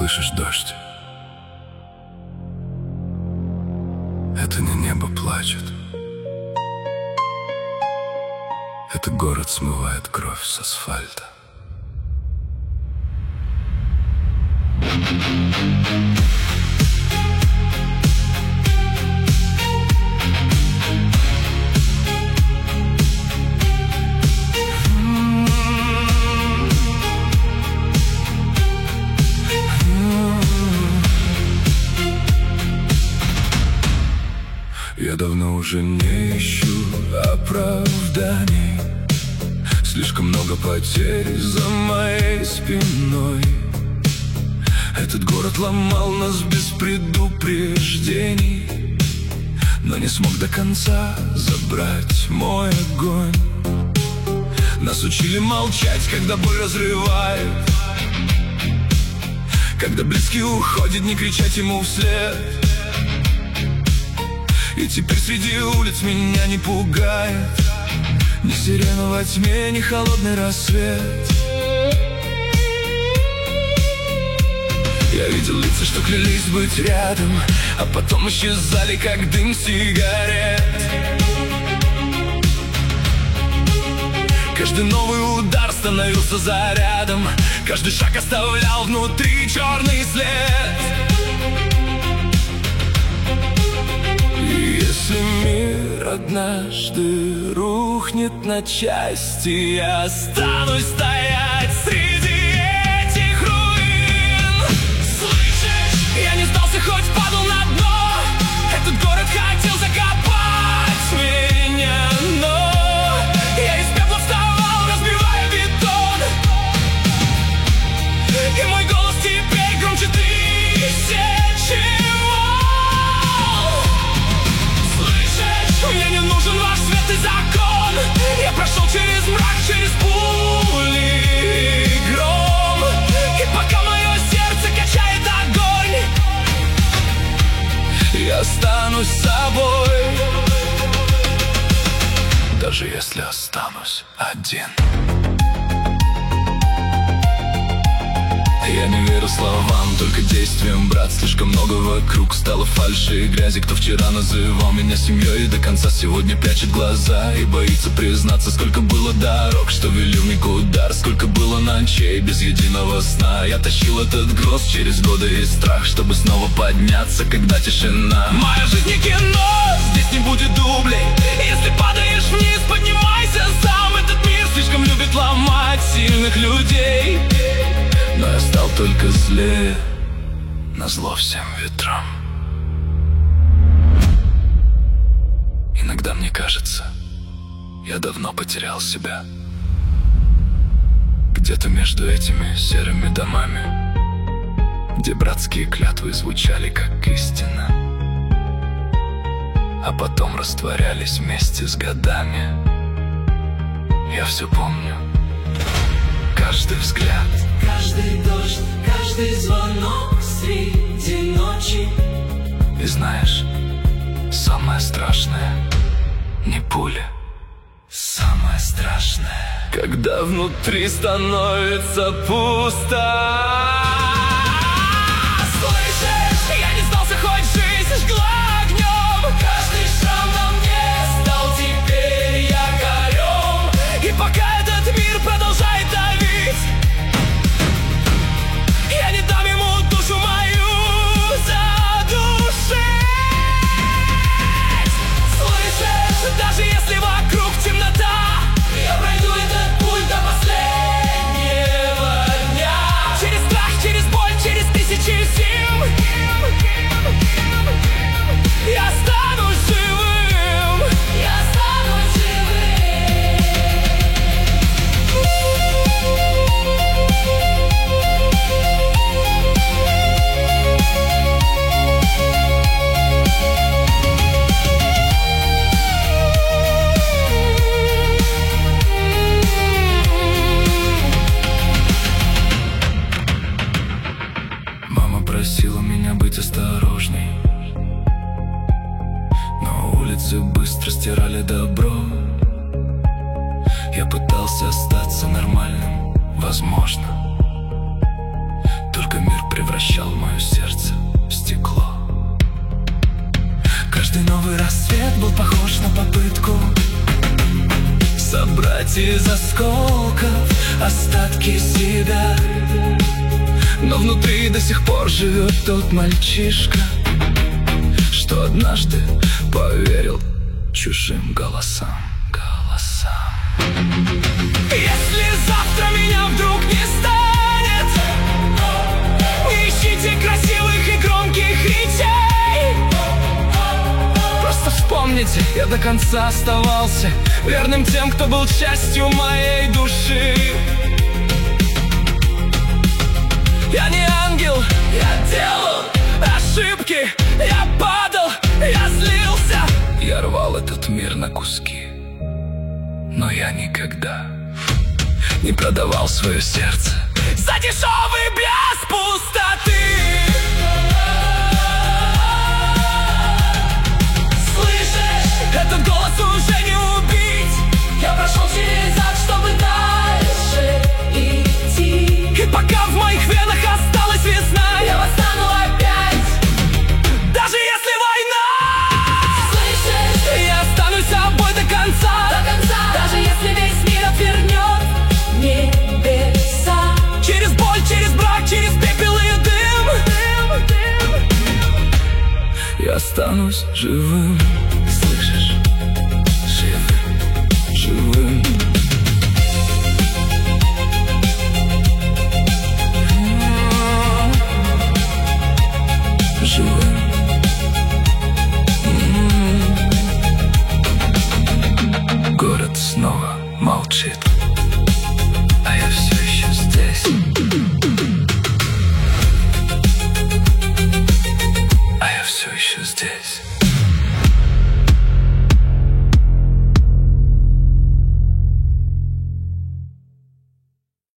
слышишь дождь? Это не небо плачет. Это город смывает кровь с асфальта. Я давно уже не ищу оправданий. Слишком много потерь за моей спиной. Этот город ломал нас без предупреждений, но не смог до конца забрать мой огонь. Нас учили молчать, когда боль разрывает, когда близкий уходит, не кричать ему вслед. И теперь среди улиц меня не пугает ни сирена во тьме, ни холодный рассвет. Я видел лица, что клялись быть рядом, а потом исчезали, как дым сигарет. Каждый новый удар становился зарядом, каждый шаг оставлял внутри черный след. Если мир однажды рухнет на части, я останусь стоять среди этих руин. Слышишь? Я не сдался, хоть падал на дно. Этот город хотел закопать меня, но я из пепла вставал, разбивая бетон. И мой голос теперь громче тысячи. Мне не нужен ваш свет и закон. Я прошел через мрак, через пули и гром. И пока мое сердце качает огонь, я останусь собой, даже если останусь один. Я не верю словам, только действиям, брат. Слишком много вокруг стало фальши и грязи. Кто вчера называл меня семьей и до конца сегодня прячет глаза и боится признаться, сколько было дорог, что вели в никуда, сколько было ночей без единого сна. Я тащил этот груз через годы и страх, чтобы снова подняться, когда тишина. Моя жизнь не кино, здесь не будет дублей. Если падаешь вниз, поднимайся сам. Этот мир слишком любит ломать сильных людей, но я стал только злее, назло всем ветрам. Иногда мне кажется, я давно потерял себя. Где-то между этими серыми домами, где братские клятвы звучали как истина, а потом растворялись вместе с годами. Я все помню, каждый взгляд, каждый дождь, каждый звонок среди ночи. И знаешь, самое страшное не пуля. Самое страшное, когда внутри становится пусто. Слышишь, я не сдался, хоть жизнь жгла огнем. Каждый шрам на мне стал теперь якорем. И пока этот мир продолжает давить, я не дам ему душу мою задушить. Слышишь, даже если вокруг темнота, я пройду этот путь до последнего дня. Через страх, через боль, через тысячи зим я останусь живым. Я останусь Мама просила меня быть осторожней, но улицы быстро стирали добро. Я пытался остаться нормальным, возможно, только мир превратился превращал мое сердце в стекло. Каждый новый рассвет был похож на попытку собрать из осколков остатки себя. Но внутри до сих пор живет тот мальчишка, что однажды поверил чужим голосам. Если завтра меня вдруг не станет, не ищите красивых и громких речей. Просто вспомните, я до конца оставался верным тем, кто был частью моей души. Я не ангел, я делал ошибки, я падал, я злился, я рвал этот мир на куски, но я никогда не продавал свое сердце за дешевый блеск пустоты. Слышишь, этот голос уже не убить. Я прошел через ад, чтобы дальше идти. И пока в моих венах осталась весна, я восстану опять, даже если война. Слышишь, я останусь собой до конца, даже если весь мир отвернет небеса. Через боль, через брак, через пепел и дым, я останусь живым. Слышишь? Живым. Живым. Город снова молчит.